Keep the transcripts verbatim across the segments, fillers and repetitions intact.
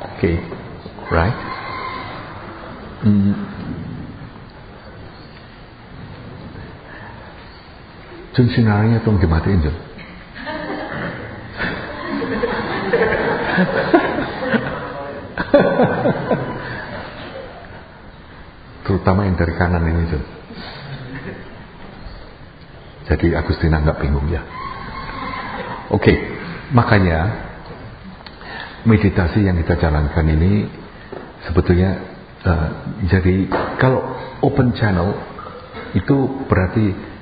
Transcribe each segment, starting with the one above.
Okay, right? Hmm. Jun sinarnya tolong dimatiin, Jun. Terutama yang dari kanan ini, Jun. Jadi Agustina nggak bingung ya. Oke, okay, makanya meditasi yang kita jalankan ini sebetulnya uh, jadi kalau open channel itu berarti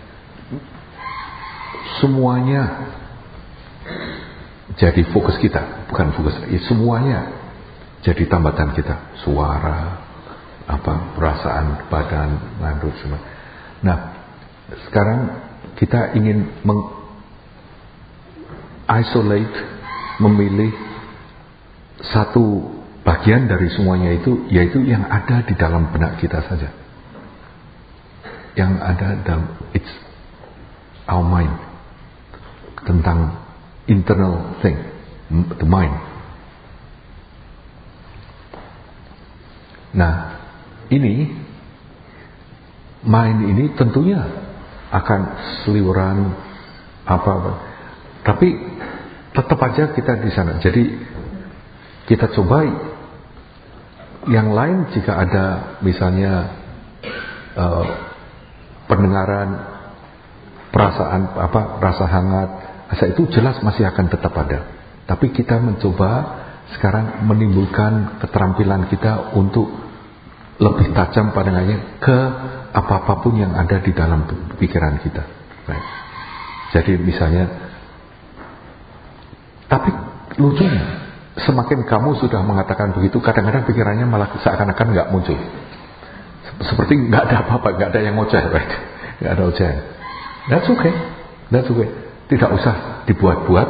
semuanya jadi fokus kita, bukan fokus, ya, semuanya jadi tambatan kita, suara, apa, perasaan, badan, ngantuk semua. Nah, sekarang kita ingin meng isolate, memilih satu bagian dari semuanya itu, yaitu yang ada di dalam benak kita saja, yang ada dalam it's our mind, tentang internal thing, the mind. Nah, ini mind ini tentunya akan seliweran apa-apa, tapi tetap aja kita di sana. Jadi kita coba yang lain, jika ada misalnya uh, pendengaran, perasaan apa, rasa hangat, rasa itu jelas masih akan tetap ada. Tapi kita mencoba sekarang menimbulkan keterampilan kita untuk lebih tajam pandangannya ke apa-apapun yang ada di dalam pikiran kita. Right. Jadi misalnya, tapi lucunya, semakin kamu sudah mengatakan begitu, kadang-kadang pikirannya malah seakan-akan nggak muncul. Seperti nggak ada apa-apa, nggak ada yang ngoceh, right? Nggak ada oceh. That's okay, that's okay. Tidak usah dibuat-buat.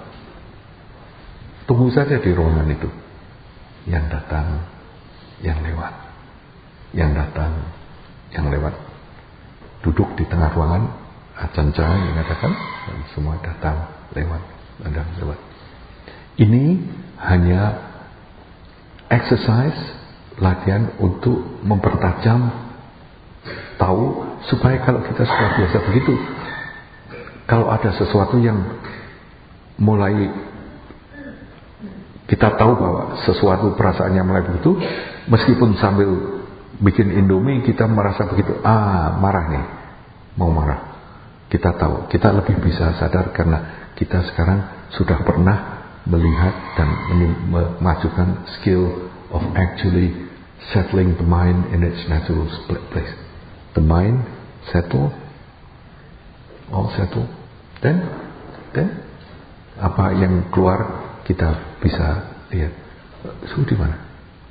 Tunggu saja di ruangan itu. Yang datang, yang lewat. Yang datang, yang lewat. Duduk di tengah ruangan, acan-acan yang katakan, dan semua datang, lewat, datang, lewat. Ini hanya exercise, latihan untuk mempertajam tahu, supaya kalau kita sudah biasa begitu, kalau ada sesuatu yang mulai kita tahu bahwa sesuatu perasaannya mulai begitu, meskipun sambil bikin Indomie kita merasa begitu, ah marah nih, mau marah, kita tahu, kita lebih bisa sadar karena kita sekarang sudah pernah melihat dan memajukan skill of actually settling the mind in its natural place. The mind settle, all settle, then, then apa yang keluar kita bisa lihat. Suhu di mana?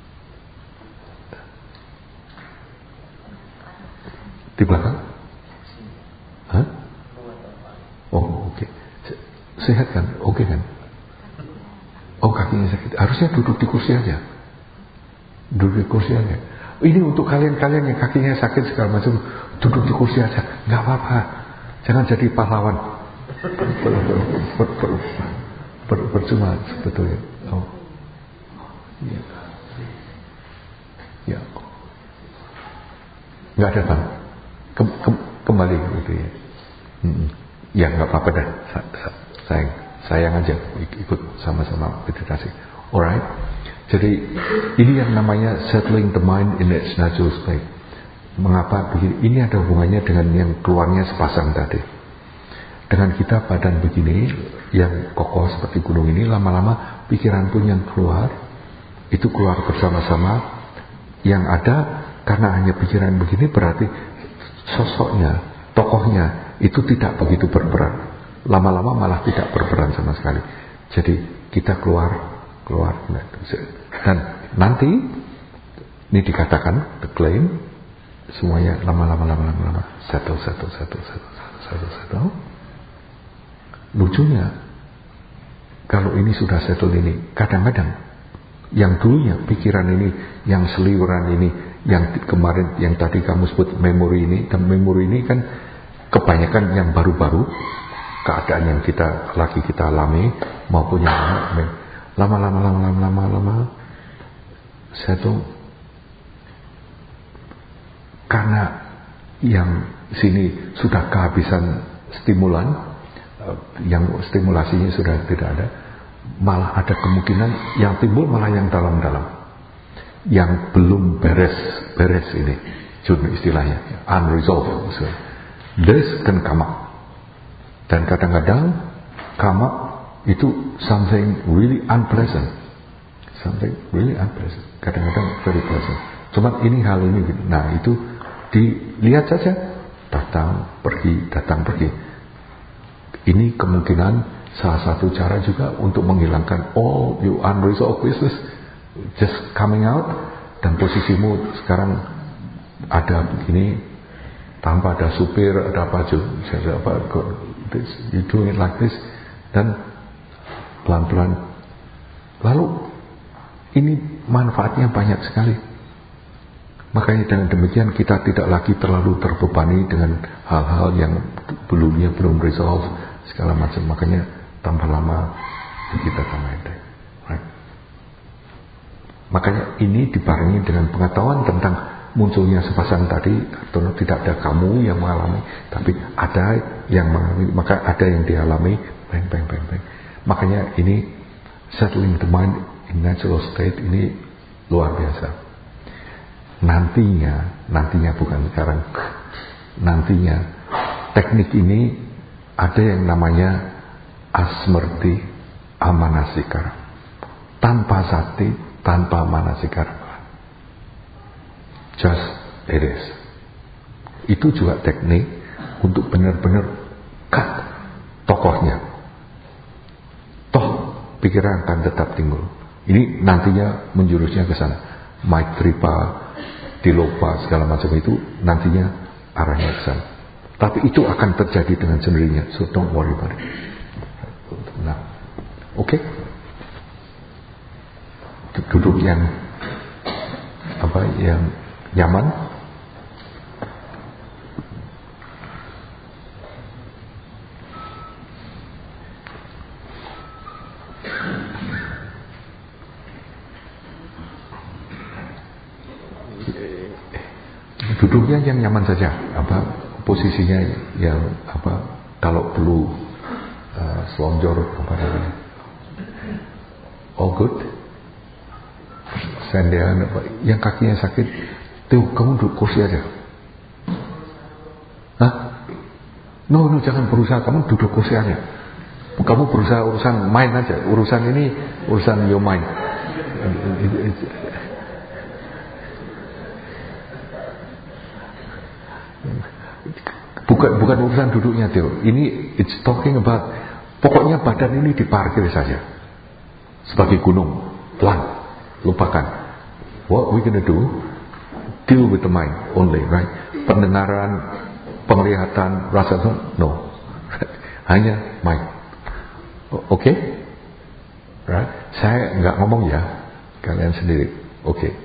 Di belakang? Hah? Oh, oke. Okay. Sehat kan? Oke okay, kan? Oh, kakinya sakit. Harusnya duduk di kursi aja. Duduk di kursi aja. Ini untuk kalian-kalian yang kakinya sakit segala macam, duduk di kursi aja, nggak apa-apa. Jangan jadi pahlawan. Ber, ber, ber, ber, ber, percuma sebetulnya. Oh, ya, ya, nggak ada bang. Kem, kem, kembali gitu ya. Hmm. Ya nggak apa-apa dah. Sa, sa, sayang, sayang aja ikut sama-sama meditasi. Alright. Jadi ini yang namanya settling the mind in its natural state. Mengapa begini? Ini ada hubungannya dengan yang keluarnya sepasang tadi. Dengan kita badan begini yang kokoh seperti gunung ini, lama-lama pikiran pun yang keluar itu keluar bersama-sama. Yang ada karena hanya pikiran begini, berarti sosoknya, tokohnya itu tidak begitu berperan. Lama-lama malah tidak berperan sama sekali. Jadi kita keluar keluar dan nanti ini dikatakan the claim semuanya lama-lama lama-lama lama settle settle settle settle settle settle. Lucunya kalau ini sudah settle ini, kadang-kadang yang dulunya pikiran ini, yang seliweran ini, yang kemarin yang tadi kamu sebut memori ini, dan memori ini kan kebanyakan yang baru-baru, keadaan yang kita lagi kita alami maupun yang lama lama lama lama lama lama saya tuh karena yang sini sudah kehabisan stimulan, yang stimulasinya sudah tidak ada, malah ada kemungkinan yang timbul malah yang dalam-dalam, yang belum beres-beres ini, cuma istilahnya unresolved. So, this can come up, dan kadang-kadang come up itu something really unpleasant, something really unpleasant, kadang-kadang very pleasant. Cuma ini hal ini, nah itu dilihat saja, datang pergi, datang pergi. Ini kemungkinan salah satu cara juga untuk menghilangkan all you unresolved business just coming out, dan posisimu sekarang ada begini tanpa ada supir, ada apa juga, apa, this, you do it like this, dan pelan-pelan. Lalu ini manfaatnya banyak sekali. Makanya dengan demikian kita tidak lagi terlalu terbebani dengan hal-hal yang belumnya belum resolve segala macam. Makanya tambah lama kita tambah endek, right? Makanya ini dibarengi dengan pengetahuan tentang munculnya sepasang tadi, atau tidak ada kamu yang mengalami, tapi ada yang mengalami, maka ada yang dialami, bang bang bang bang. Makanya ini settling the mind in natural state ini luar biasa. Nantinya, nantinya bukan sekarang, nantinya teknik ini ada yang namanya asmerti amanasikara, tanpa sati, tanpa manasikara, just it is. Itu juga teknik untuk benar-benar cut tokohnya. Toh pikiran akan tetap timbul. Ini nantinya menjurusnya ke sana. Maitripa, Dilopa, segala macam itu nantinya arahnya ke sana. Tapi itu akan terjadi dengan sendirinya. So don't worry about it. Nah, oke. Okay. Duduk yang apa yang nyaman. Duduknya yang nyaman saja, apa posisinya yang apa, kalau perlu uh, selonjor apa namanya, all good. Sendean apa, yang kakinya sakit, tuh kamu duduk kursi aja. Hah? No, no, jangan berusaha, kamu duduk kursi aja. Kamu berusaha urusan main aja, urusan ini urusan your mind. Bukan bukan urusan duduknya, Theo. Ini it's talking about, pokoknya badan ini diparkir saja sebagai gunung, pelan, lupakan. What we gonna do? Deal with the mind only, right? Pendengaran, penglihatan, rasa, no. Hanya mind. Oke? Okay? Right? Saya nggak ngomong ya, kalian sendiri. Oke. Okay.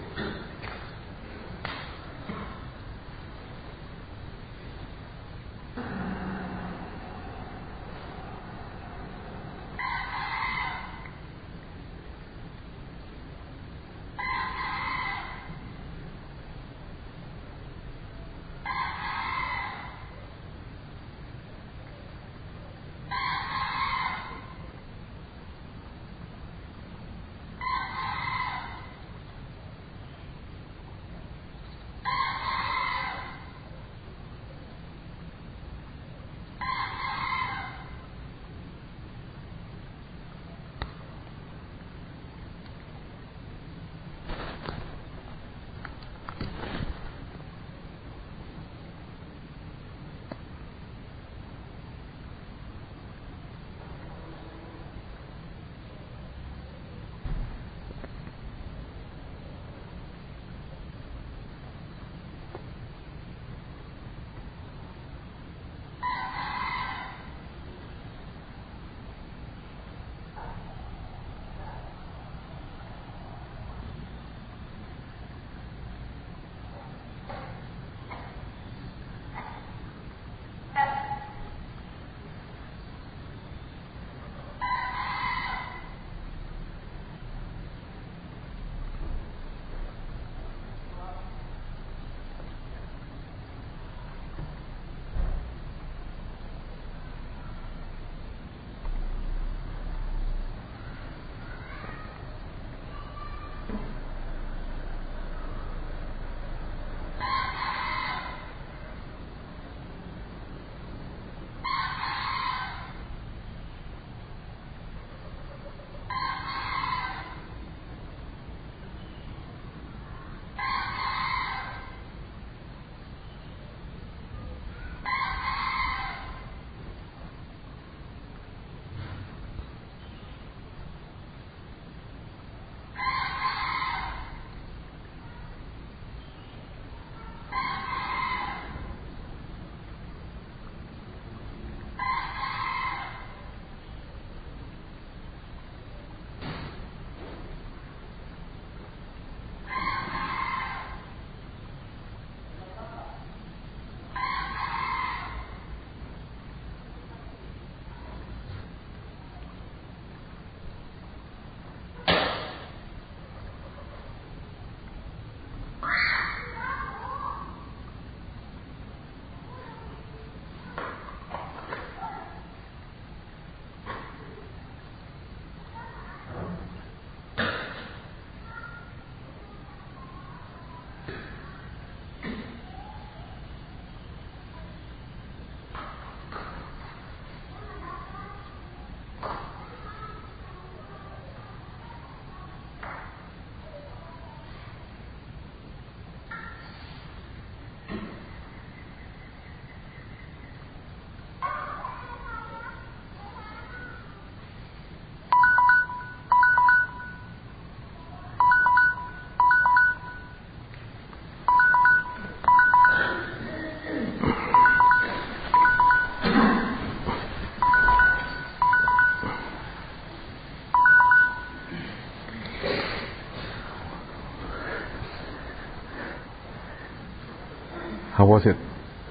How was it?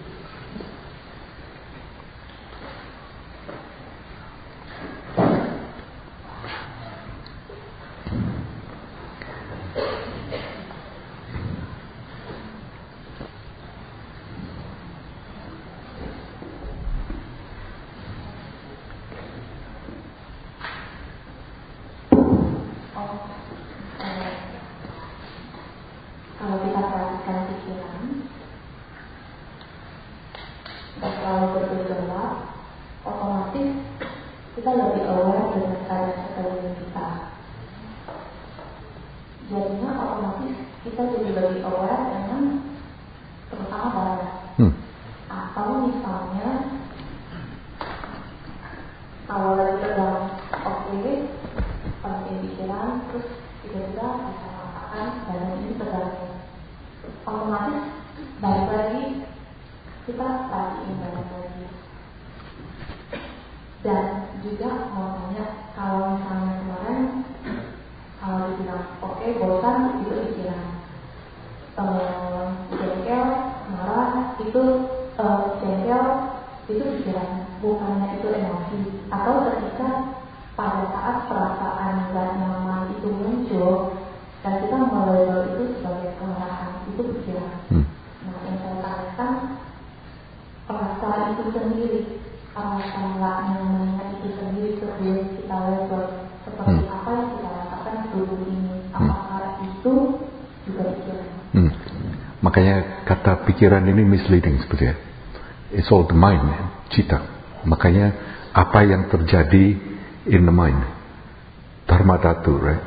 Makanya kata pikiran ini misleading sebetulnya. It's all the mind, cita. Makanya apa yang terjadi in the mind, dharma dhatu, right?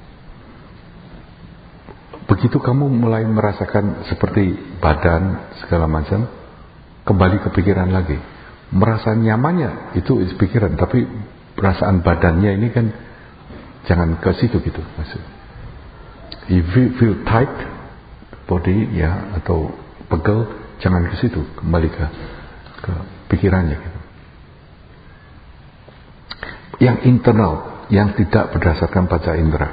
Begitu kamu mulai merasakan seperti badan segala macam, kembali ke pikiran lagi. Merasa nyamannya itu is pikiran, tapi perasaan badannya ini kan jangan ke situ gitu maksud. If you feel tight body ya atau pegel, jangan ke situ, kembali ke ke pikirannya gitu. Yang internal, yang tidak berdasarkan panca indera.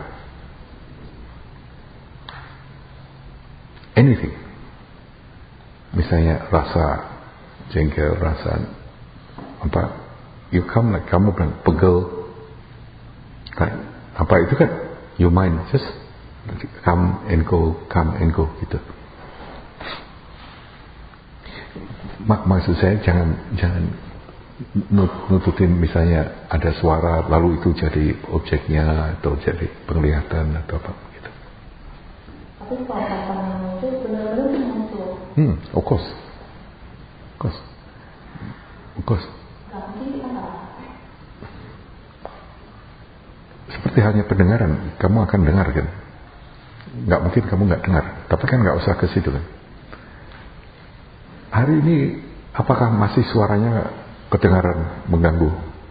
Anything. Misalnya rasa jengkel, rasa apa? You come like kamu bilang pegel. Right? Apa itu kan? Your mind just come and go, come and go gitu. Mak maksud saya jangan jangan nututin misalnya ada suara lalu itu jadi objeknya atau jadi penglihatan atau apa gitu. Tapi kalau kata itu benar-benar muncul. Hmm, of course, of course, of course. Seperti hanya pendengaran, kamu akan dengar kan? Nggak mungkin kamu nggak dengar, tapi kan nggak usah ke situ kan. Hari ini apakah masih suaranya kedengaran mengganggu?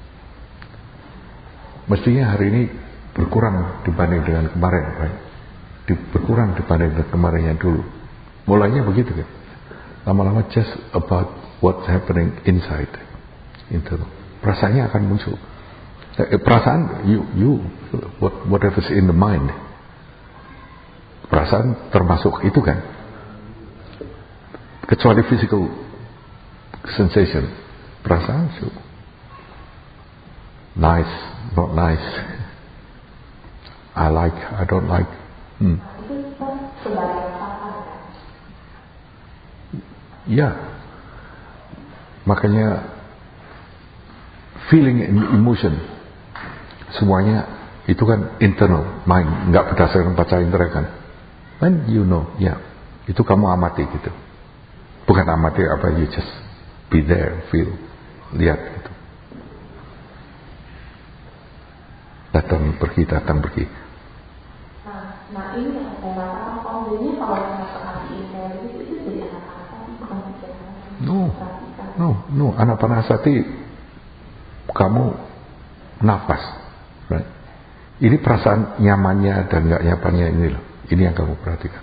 Mestinya hari ini berkurang dibanding dengan kemarin, right? Berkurang dibanding dengan kemarinnya dulu. Mulainya begitu kan. Lama-lama just about what's happening inside, internal. Perasaannya akan muncul. Perasaan you you what whatever's in the mind. Perasaan termasuk itu kan. Kecuali physical sensation, perasaan so nice, not nice, I like, I don't like. Hmm. Ya, makanya feeling and emotion semuanya itu kan internal mind, nggak berdasarkan panca indera kan. When you know, ya, itu kamu amati gitu. Bukan amati apa, you just be there, feel, lihat gitu. Datang pergi, datang pergi. Nah, nah ini yang saya rasa kontennya kalau saya perhatiin kayak gitu itu jadi anak-anak bukan pikiran. No, no, no. Anapanasati kamu nafas, right? Ini perasaan nyamannya dan nggak nyamannya ini loh. Ini yang kamu perhatikan.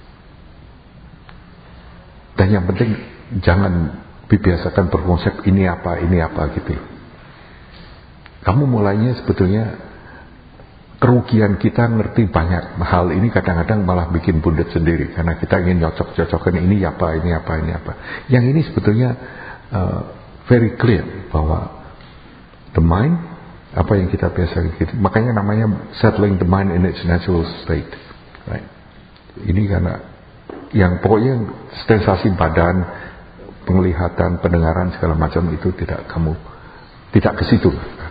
Dan yang penting jangan dibiasakan berkonsep ini apa, ini apa gitu. Kamu mulainya sebetulnya kerugian kita ngerti banyak hal ini kadang-kadang malah bikin bundet sendiri karena kita ingin nyocok-cocokan ini apa, ini apa, ini apa. Yang ini sebetulnya uh, very clear bahwa the mind, apa yang kita biasa gitu, makanya namanya settling the mind in its natural state, right? Ini karena yang pokoknya sensasi badan, penglihatan, pendengaran segala macam itu tidak kamu tidak ke situ.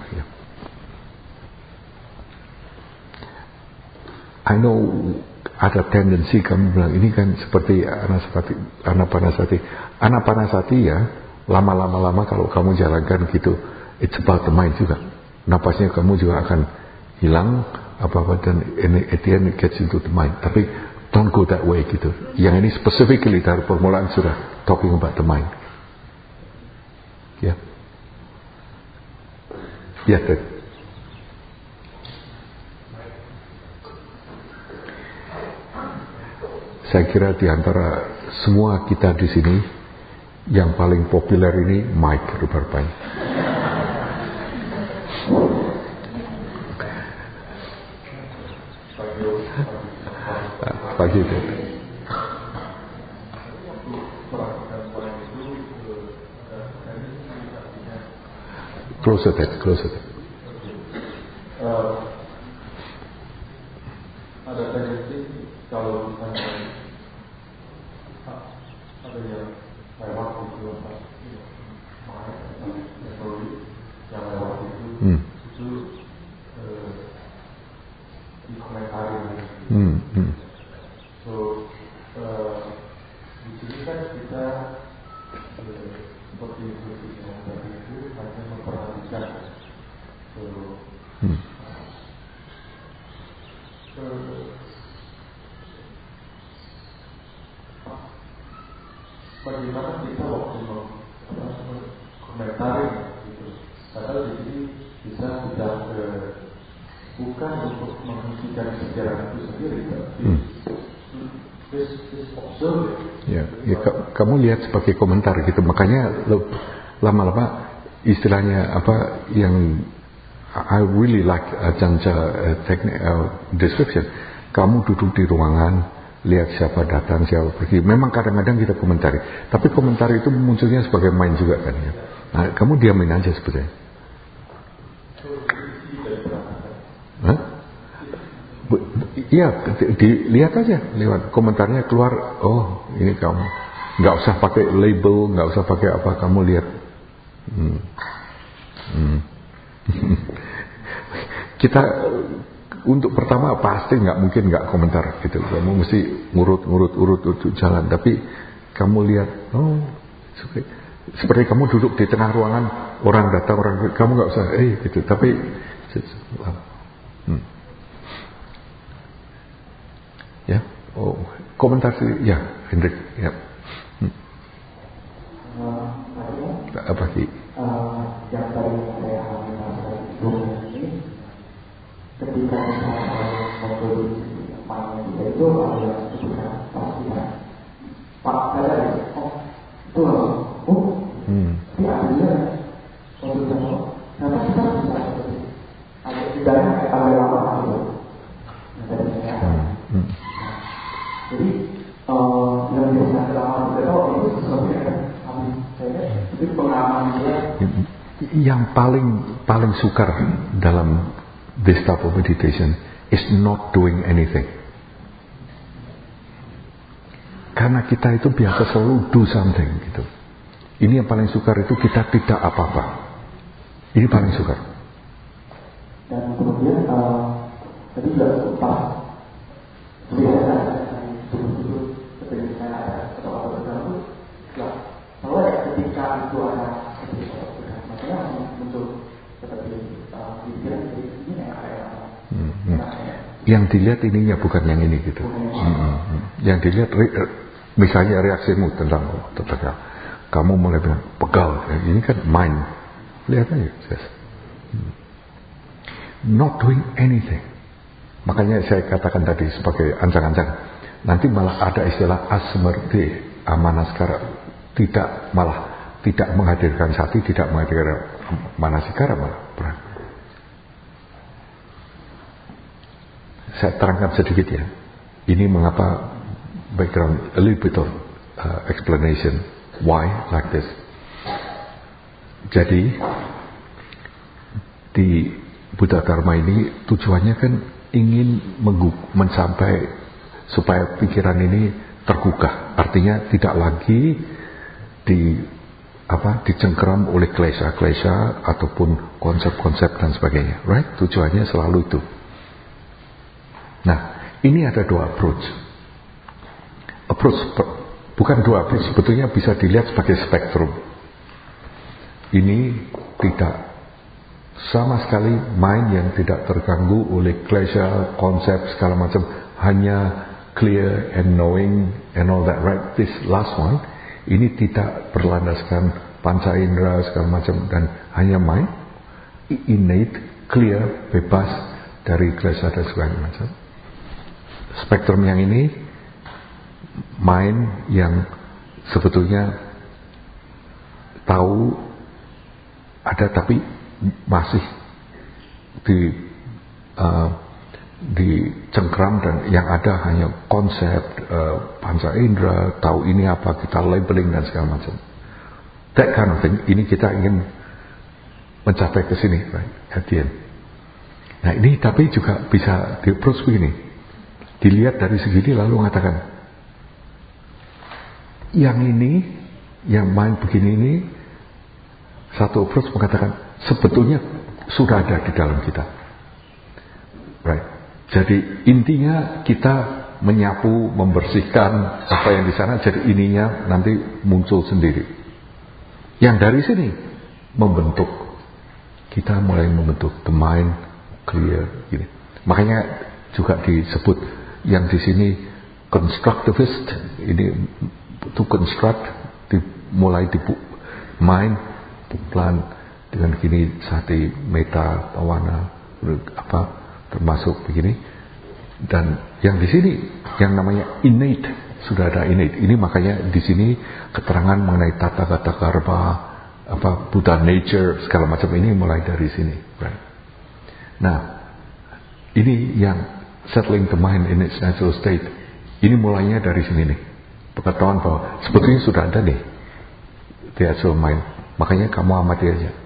I know ada tendensi kamu bilang ini kan seperti anasati, anapanasati. Anapanasati ya, lama-lama-lama kalau kamu jalankan gitu, it's about the mind juga. Napasnya kamu juga akan hilang apa-apa dan at the end it gets into the mind. Tapi don't go that way gitu. Yang ini specifically dari permulaan sudah talking about the mind. Ya. Ya, Ted. Saya kira di antara semua kita di sini yang paling populer ini Mike rupanya. Pagi itu. Closer that, closer that. Ada tendensi kalau misalnya ada yang lewat itu apa metode yang lewat itu hmm. itu eh, dikomentari hmm. hmm. so eh, di sini kan kita eh, seperti itu yang tadi itu hanya memperhatikan so hmm. eh, bagaimana kita waktu komentari gitu, padahal di sini bisa tidak eh, bukan untuk menghentikan sejarah itu sendiri, tapi hmm. this is observe. Ya, ya ka- kamu lihat sebagai komentar gitu, makanya lo, lama-lama istilahnya apa yang I really like uh, Janca uh, technique uh, description. Kamu duduk di ruangan, lihat siapa datang, siapa pergi. Memang kadang-kadang kita komentari, tapi komentar itu munculnya sebagai main juga kan ya. Nah, kamu diamin aja sebetulnya. Hah? Iya, dilihat aja lewat komentarnya keluar. Oh, ini kamu. Nggak usah pakai label, nggak usah pakai apa. Kamu lihat. Hmm. Hmm. Kita untuk pertama pasti nggak mungkin nggak komentar gitu. Kamu mesti ngurut-ngurut urut-urut jalan. Tapi kamu lihat, oh seperti, seperti kamu duduk di tengah ruangan, orang datang, orang kamu nggak usah, eh gitu. Tapi, hmm. ya, oh komentar sih, ya Hendrik, ya. Hmm. Uh, Apa sih? Uh, yang tadi saya alami itu ketika kita memproduksi mainan kita itu ada ketika pastikan Pak saya oh itu oh hmm. ini artinya untuk apa karena kita bisa ada tidak ada lama itu dari saya hmm. jadi uh, yang bisa lama itu itu sesuatu yang kami saya itu pengalaman saya yang paling paling sukar dalam this type of meditation is not doing anything. Karena kita itu biasa selalu do something gitu. Ini yang paling sukar itu kita tidak apa-apa. Ini paling sukar. Dan kemudian uh, tadi juga sempat biasa dulu-dulu ketika saya ada atau tertentu, bahwa ketika itu ada makanya muncul seperti pikiran ini yang kayak hmm, hmm. Yang dilihat ininya bukan yang ini gitu. Hmm, hmm. Yang dilihat misalnya reaksimu tentang tentang kamu mulai bilang pegal, ini kan mind. Lihat aja, yes. hmm. Not doing anything. Makanya saya katakan tadi sebagai ancang-ancang. Nanti malah ada istilah asmerti amanaskara, tidak malah tidak menghadirkan sati, tidak menghadirkan manasikara malah. saya terangkan sedikit ya. Ini mengapa background, a little bit of uh, explanation why like this. Jadi di Buddha Dharma ini tujuannya kan ingin menggu- mencapai supaya pikiran ini tergugah, artinya tidak lagi di apa dicengkeram oleh klesa-klesa ataupun konsep-konsep dan sebagainya, right? Tujuannya selalu itu. Nah, ini ada dua approach. Approach bukan dua approach, sebetulnya bisa dilihat sebagai spektrum. Ini tidak sama sekali mind yang tidak terganggu oleh klesa, konsep segala macam, hanya clear and knowing and all that, right? This last one, ini tidak berlandaskan panca indera segala macam dan hanya mind, innate, clear, bebas dari klesa dan segala macam. Spektrum yang ini, mind yang sebetulnya tahu ada tapi masih di uh, dicengkram dan yang ada hanya konsep uh, panca indera, tahu ini apa, kita labeling dan segala macam. That kind of thing, ini kita ingin mencapai ke sini, right? At the end. Nah ini tapi juga bisa di approach begini, dilihat dari segini lalu mengatakan yang ini, yang mind begini ini, satu approach mengatakan sebetulnya sudah ada di dalam kita, right? Jadi intinya kita menyapu, membersihkan apa yang di sana, jadi ininya nanti muncul sendiri. Yang dari sini membentuk, kita mulai membentuk the mind clear gini. Makanya juga disebut yang di sini constructivist, ini to construct, dimulai di mind pelan dengan gini sati meta pawana apa termasuk begini, dan yang di sini yang namanya innate, sudah ada innate. Ini makanya di sini keterangan mengenai tata kata karma, apa Buddha nature segala macam ini mulai dari sini, right? Nah ini yang settling the mind in its natural state, ini mulainya dari sini nih, pengetahuan bahwa sebetulnya sudah ada nih the actual mind. Makanya kamu amati aja,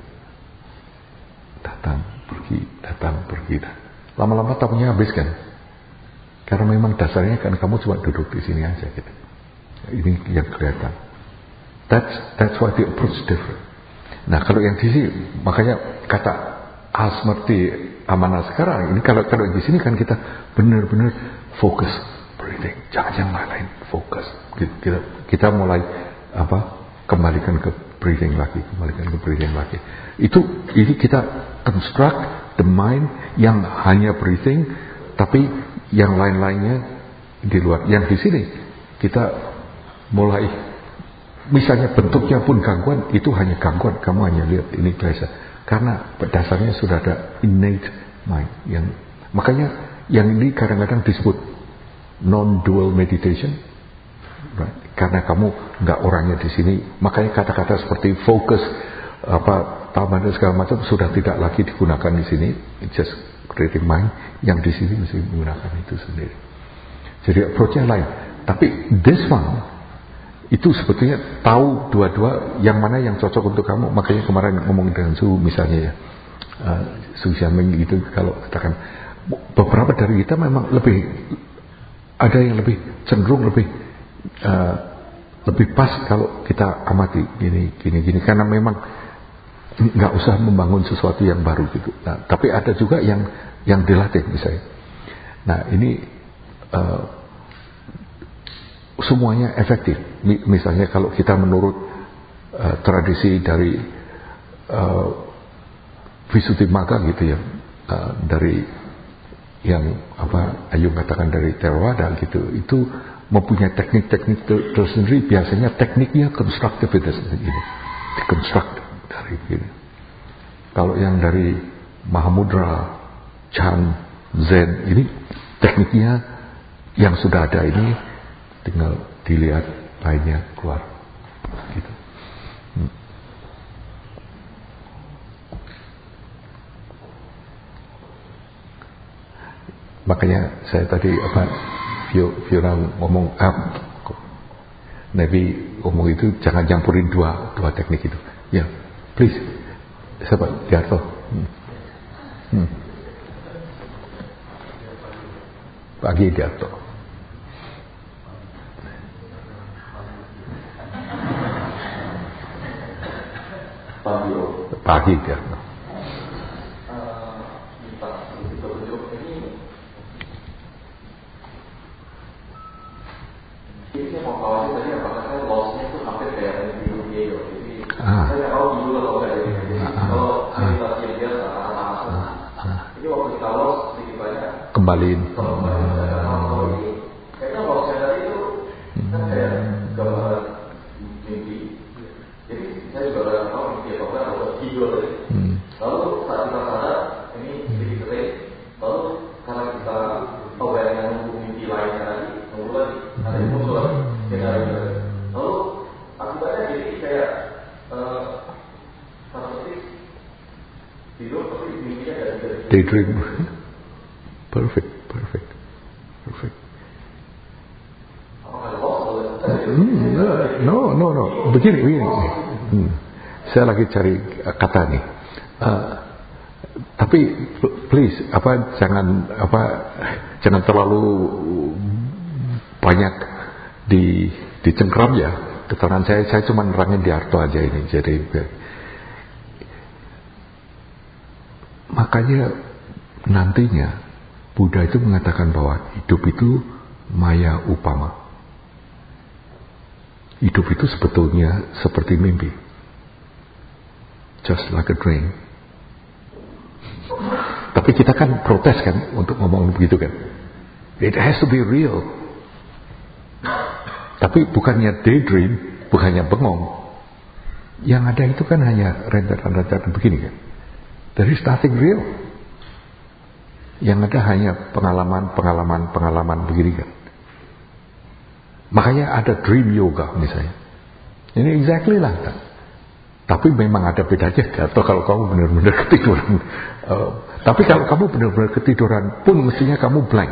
datang pergi datang pergi datang. Lama-lama tamunya habis kan, karena memang dasarnya kan kamu cuma duduk di sini aja gitu. Ini yang kelihatan. That's that's why the approach different. Nah kalau yang di sini, makanya kata Asmerti amanah sekarang ini, kalau kalau di sini kan kita benar-benar fokus breathing, jangan yang lain-lain, fokus. Kita kita mulai apa kembalikan ke breathing lagi, kembalikan ke breathing lagi. Itu ini kita construct the mind yang hanya breathing, tapi yang lain-lainnya di luar. Yang di sini kita mulai, misalnya bentuknya pun gangguan, itu hanya gangguan, kamu hanya lihat ini biasa, karena dasarnya sudah ada innate mind. Yang makanya yang ini kadang-kadang disebut non-dual meditation, right? Karena kamu nggak orangnya di sini, makanya kata-kata seperti focus apa taman dan segala macam sudah tidak lagi digunakan di sini. It's just creating mind. Yang di sini mesti menggunakan itu sendiri. Jadi approach-nya lain. Tapi this one itu sebetulnya tahu dua-dua yang mana yang cocok untuk kamu. Makanya kemarin ngomong dengan Su misalnya ya, uh, Su Xiaoming itu, kalau katakan beberapa dari kita memang lebih ada yang lebih cenderung lebih uh, lebih pas kalau kita amati gini gini gini, karena memang nggak usah membangun sesuatu yang baru gitu. Nah, tapi ada juga yang yang dilatih misalnya. Nah ini uh, semuanya efektif. Misalnya kalau kita menurut uh, tradisi dari uh, Visuddhimagga gitu ya, uh, dari yang apa Ayu katakan dari Theravada gitu, itu mempunyai teknik-teknik tersendiri. Biasanya tekniknya konstruktivitas ini, dikonstruk dari begini. Kalau yang dari Mahamudra, Chan, Zen, ini tekniknya yang sudah ada ini tinggal dilihat lainnya keluar gitu. hmm. makanya saya tadi apa Fiona ngomong ah, Nabi ngomong itu jangan campurin dua dua teknik itu. Ya, please. Siapa? Diarto. Hmm. Hmm. Pagi Diarto. Pagi Diarto. Kembaliin. Kayaknya kalau saya tadi itu kan kayak gambaran mimpi. Jadi saya juga nggak tahu mimpi apa kan atau tidur tadi. Lalu saat kita sadar ini sedikit kering. Lalu karena kita aware dengan mimpi lainnya tadi, kemudian ada yang muncul lagi. Lalu akibatnya jadi kayak seperti tidur tapi mimpinya dari daydream. Perfect, perfect, perfect. Hmm, no, no, no. Begini, begini. Hmm. Saya lagi cari kata nih. Uh, tapi please, apa jangan apa jangan terlalu banyak di dicengkram ya. Keterangan saya, saya cuma nerangin di Arto aja ini. Jadi makanya nantinya Buddha itu mengatakan bahwa hidup itu maya upama. Hidup itu sebetulnya seperti mimpi. Just like a dream. Tapi kita kan protes kan untuk ngomong begitu kan. It has to be real. Tapi bukannya daydream, bukannya bengong. Yang ada itu kan hanya rentetan-rentetan begini kan. There is nothing real. Yang ada hanya pengalaman-pengalaman pengalaman begini kan. Makanya ada dream yoga misalnya. Ini exactly lah kan. Tapi memang ada bedanya atau kalau kamu benar-benar ketiduran. Uh, tapi kalau kamu benar-benar ketiduran pun mestinya kamu blank.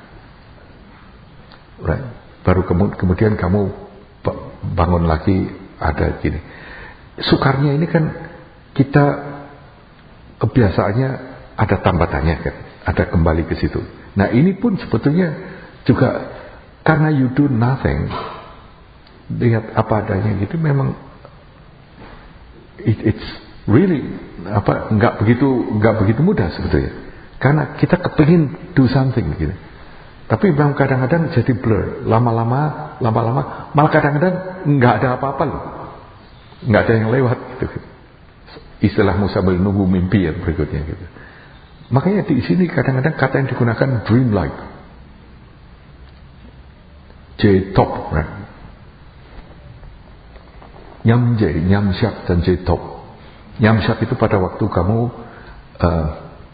Right? Baru kemudian kamu bangun lagi ada gini. Sukarnya ini kan kita kebiasaannya ada tambah tanya kan. Ada kembali ke situ. Nah ini pun sebetulnya juga karena you do nothing, lihat apa adanya gitu, memang it, it's really apa nggak begitu nggak begitu mudah sebetulnya. Karena kita kepingin do something gitu. Tapi memang kadang-kadang jadi blur, lama-lama, lama-lama, malah kadang-kadang nggak ada apa-apa loh, nggak ada yang lewat gitu. Istilahmu sambil nunggu mimpi yang berikutnya gitu. Makanya di sini kadang-kadang kata yang digunakan dreamlike. J-top, right? Nyamje, nyamsyak dan J-top. Nyamsyak itu pada waktu kamu uh,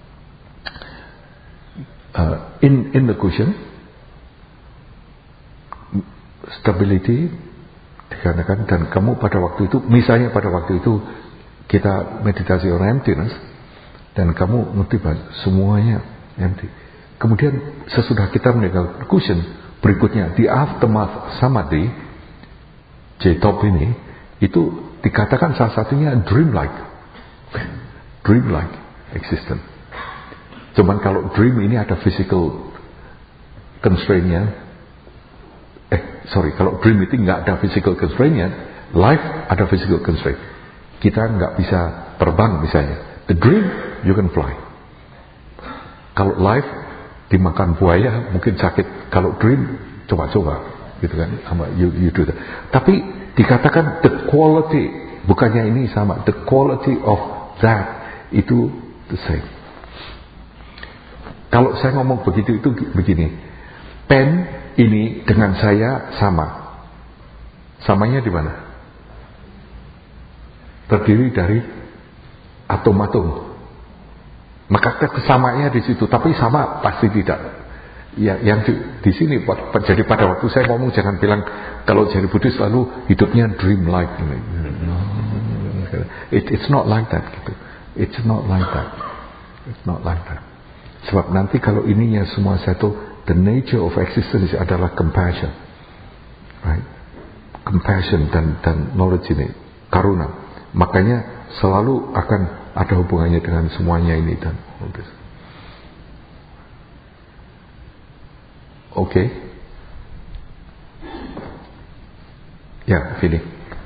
uh, in in the cushion, stability dikatakan, dan kamu pada waktu itu, misalnya pada waktu itu kita meditasi on emptiness. Dan kamu ngerti bahwa semuanya empty. Kemudian sesudah kita meninggal cushion, berikutnya di aftermath samadhi, J-top ini, itu dikatakan salah satunya dreamlike. Dreamlike existence. Cuman kalau dream ini ada physical constraint-nya. Eh, sorry, kalau dream itu nggak ada physical constraint-nya, life ada physical constraint. Kita nggak bisa terbang misalnya. The dream, you can fly. Kalau life dimakan buaya mungkin sakit. Kalau dream, coba-coba, gitu kan? You, you do that. Tapi dikatakan the quality, bukannya ini sama. The quality of that itu the same. Kalau saya ngomong begitu itu begini. Pen ini dengan saya sama. Samanya di mana? Terdiri dari atom-atom. Maka kesamaannya di situ, tapi sama pasti tidak. Ya, yang di, di sini jadi pada waktu saya ngomong jangan bilang kalau jadi Buddhis lalu hidupnya dream-like. It, it's not like that gitu. It's not like that. It's not like that. Sebab nanti kalau ininya semua satu, the nature of existence adalah compassion, right? Compassion dan dan knowledge ini, karuna. Makanya selalu akan ada hubungannya dengan semuanya ini dan all this. Oke, okay. Ya, Philip.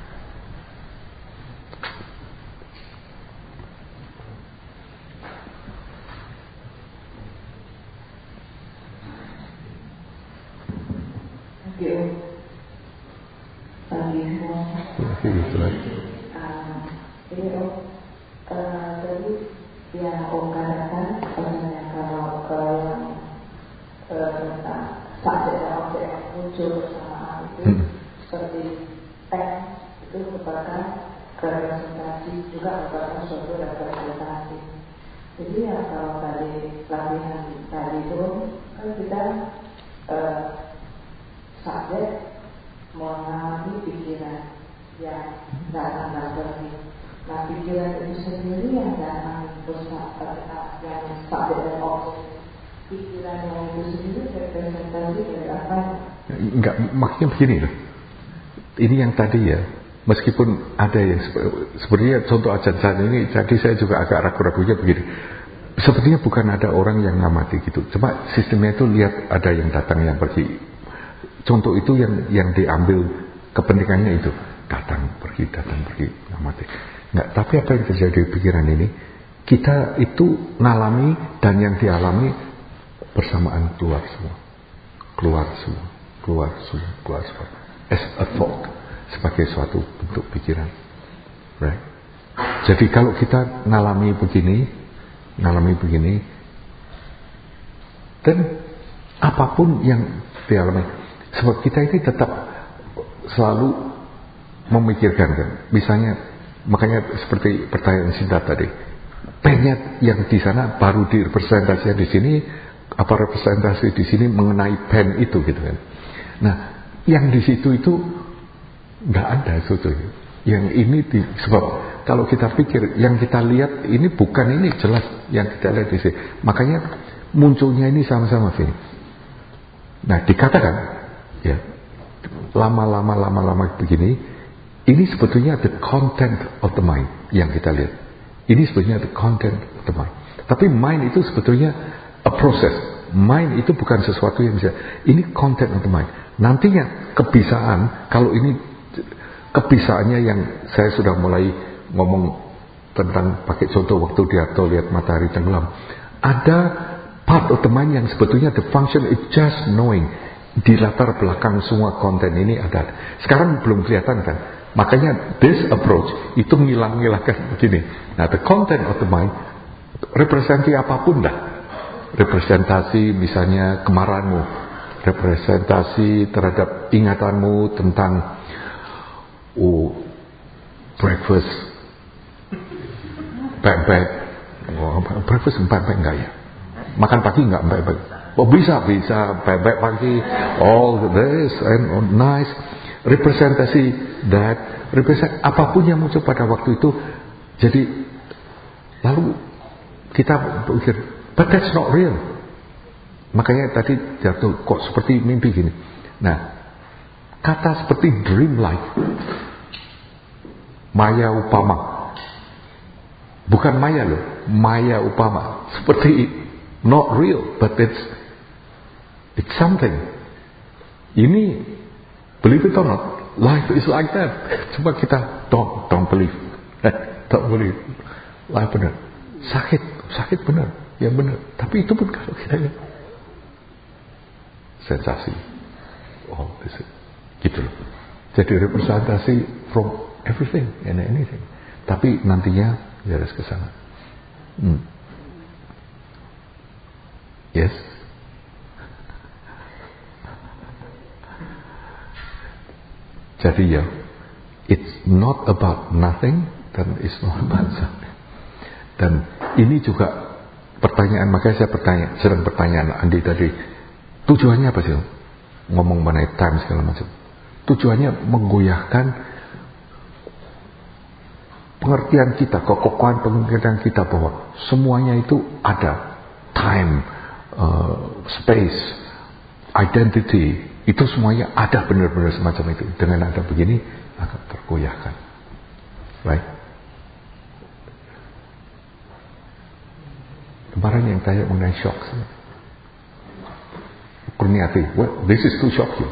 Enggak, maksudnya begini loh. Ini yang tadi ya, meskipun ada yang sebenarnya contoh ajaran ini, jadi saya juga agak ragu-ragunya begini. Sepertinya bukan ada orang yang ngamati gitu. Cuma sistemnya itu lihat ada yang datang yang pergi. Contoh itu yang yang diambil kepentingannya itu datang pergi datang pergi ngamati. Enggak, tapi apa yang terjadi di pikiran ini? Kita itu ngalami dan yang dialami bersamaan keluar semua, keluar semua, keluar semua, keluar semua. As a thought, sebagai suatu bentuk pikiran, right? Jadi kalau kita ngalami begini, ngalami begini, dan apapun yang dialami, sebab kita ini tetap selalu memikirkan kan. Misalnya, makanya seperti pertanyaan singkat tadi, pennya yang di sana baru direpresentasikan di sini, apa representasi di sini mengenai pen itu gitu kan. Nah, yang di situ itu nggak ada sebetulnya. Yang ini di, sebab kalau kita pikir yang kita lihat ini bukan ini jelas yang kita lihat di sini. Makanya munculnya ini sama-sama Vin. Nah, dikatakan ya lama-lama lama-lama begini, ini sebetulnya the content of the mind yang kita lihat. Ini sebetulnya the content of the mind. Tapi mind itu sebetulnya a process. Mind itu bukan sesuatu yang bisa. Ini content of the mind. Nantinya kebisaan, kalau ini kebisaannya yang saya sudah mulai ngomong tentang pakai contoh waktu dia atau lihat matahari tenggelam. Ada part of the mind yang sebetulnya the function is just knowing. Di latar belakang semua konten ini ada. Sekarang belum kelihatan kan. Makanya this approach itu ngilang-ngilangkan begini. Nah, the content of the mind representasi apapun dah. Representasi misalnya kemarahanmu, representasi terhadap ingatanmu tentang oh breakfast baik-baik. Oh, breakfast baik-baik enggak ya? Makan pagi enggak baik-baik? Oh bisa, bisa baik-baik pagi. All this and oh, nice. Representasi that, represent apapun yang muncul pada waktu itu. Jadi lalu kita berpikir, but that's not real. Makanya tadi jatuh kok seperti mimpi gini. Nah, kata seperti dream like, maya upama, bukan maya loh, maya upama, seperti not real, but it's it's something. Ini believe it or not, life is like that. Cuma kita don't don't believe, don't believe. Life benar, sakit sakit benar, ya benar. Tapi itu pun kalau kita lihat sensasi, oh this is, gitu loh. Jadi representasi from everything and anything. Tapi nantinya harus ke sana. Hmm. Yes. Jadi ya, it's not about nothing dan it's not about something. Dan ini juga pertanyaan, makanya saya bertanya, sering pertanyaan Andi tadi, tujuannya apa sih? Ngomong mengenai time segala macam. Tujuannya menggoyahkan pengertian kita, kekokohan pengertian kita bahwa semuanya itu ada. time, uh, space, identity, itu semuanya ada benar-benar semacam itu. Dengan ada begini, akan tergoyahkan. Right? Kemarin yang tanya mengenai shock. Kurniati, well, this is to shock you.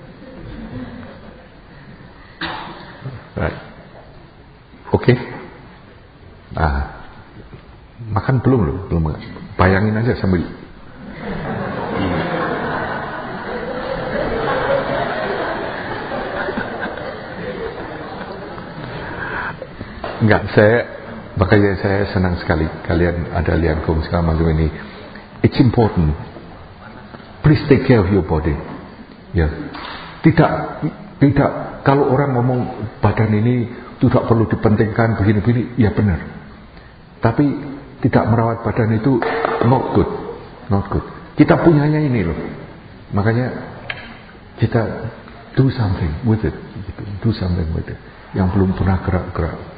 Right. Oke. Okay. Nah, makan belum loh, belum. Bayangin aja sambil. Enggak, saya makanya saya senang sekali kalian ada liangkum segala macam ini. It's important. Please take care of your body. Ya. Tidak tidak kalau orang ngomong badan ini tidak perlu dipentingkan begini-begini, ya benar. Tapi tidak merawat badan itu not good, not good. Kita punyanya ini loh. Makanya kita do something with it, do something with it. Yang belum pernah gerak-gerak